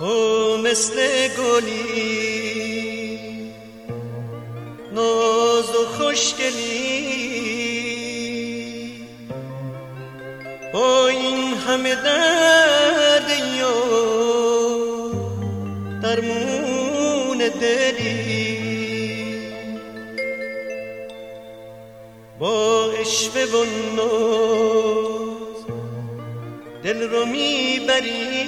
تو مثل گلی ناز و خوشگلی، با این همه درد یار درمون دلی، با عشوه و ناز دل رو میبری،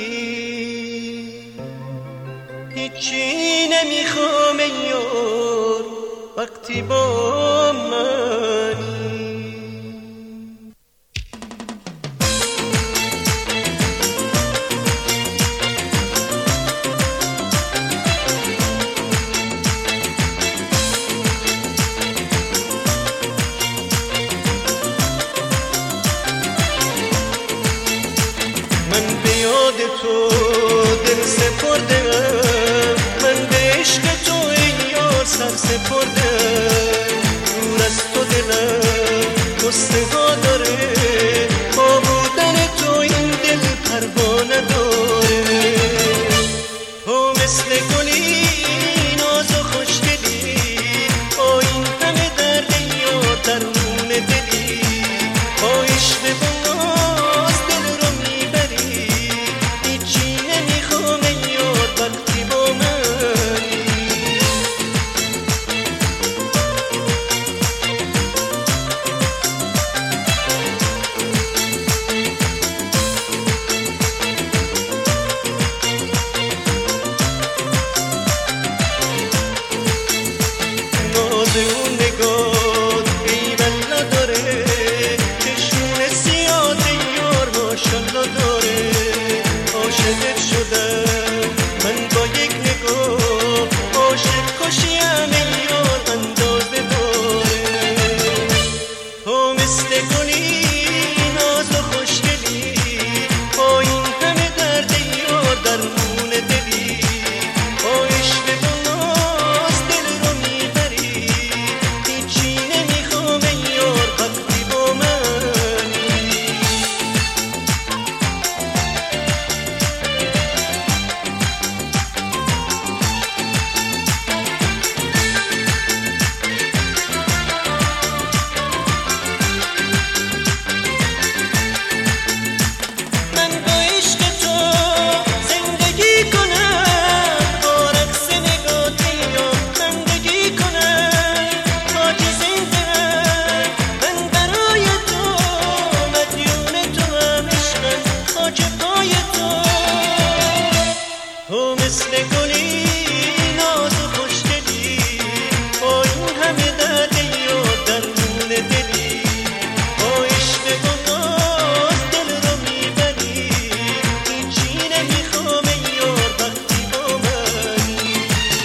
هیچی نمیخوام یار وقتی با منی. من به یاد تو دل سپردم، من به عشق تو ای یار سر سپردم. دور از تو دلم گستها داره، با بودن تو این دل پروانه داره. تو مثل گلی ناز و خوشگلی، با این همه درد یار درمون دلی، با عشق و ناز دل رو میبری، هیچی نمیخوام یار وقتی با منی. ناز اون نگاه ای بلا داره، چشمون سیاه یار ماشالله داره. عاشقت شدم من با یک نگاه، عاشق کشیم ای یار اندازه داره. تو مثل گلی ناز و خوشگلی، با این همه درد یار درمون دلی، با عشق و ناز دل رو میبری، هیچی نمیخوام یار وقتی با منی. من با عشق تو زندگی کنم، با رقص نگات یار زندگی کنم. خاک زنده‌ام من برای تو، مدیون تو هم عشقم خاک پای تو. تو مثل گلی ناز و خوشگلی، با این همه درد یار درمون دلی، با عشق و ناز دل رو میبری، هیچی نمیخوام یار وقتی با منی.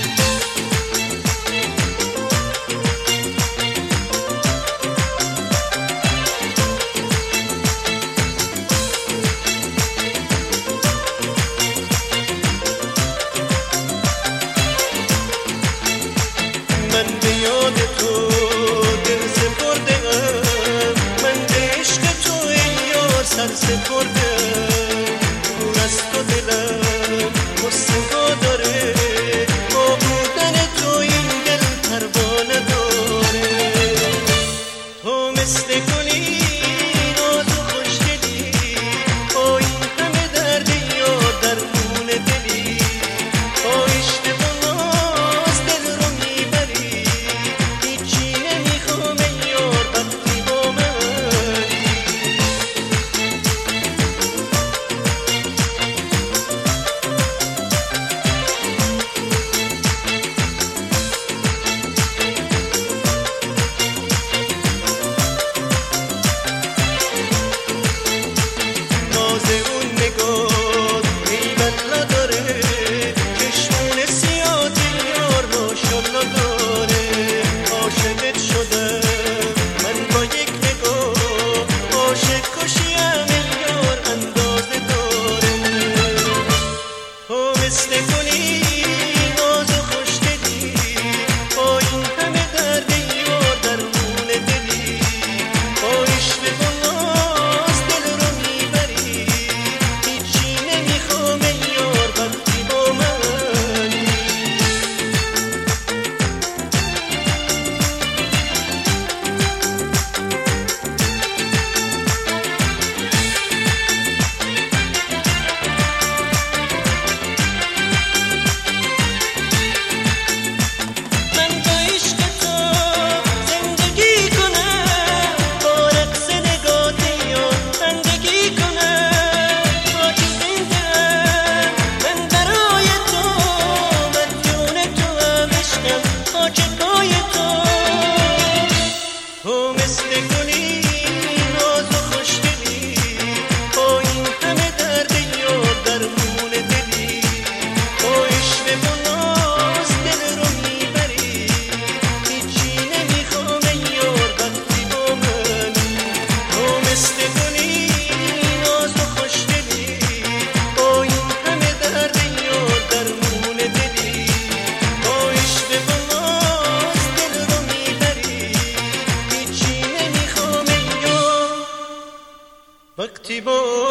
من به یاد تو دل سپردم، من به عشق تو ای یار سر سپردم. دور از تو دلم غصه‌ها داره، با بودن تو این دل پروانه داره. تو مثل گلی ناز و خوشگلی، با این همه درد یار درمون دلی، با عشق و ناز دل رو میبری، هیچی نمیخوام یار وقتی با منی. وقتی با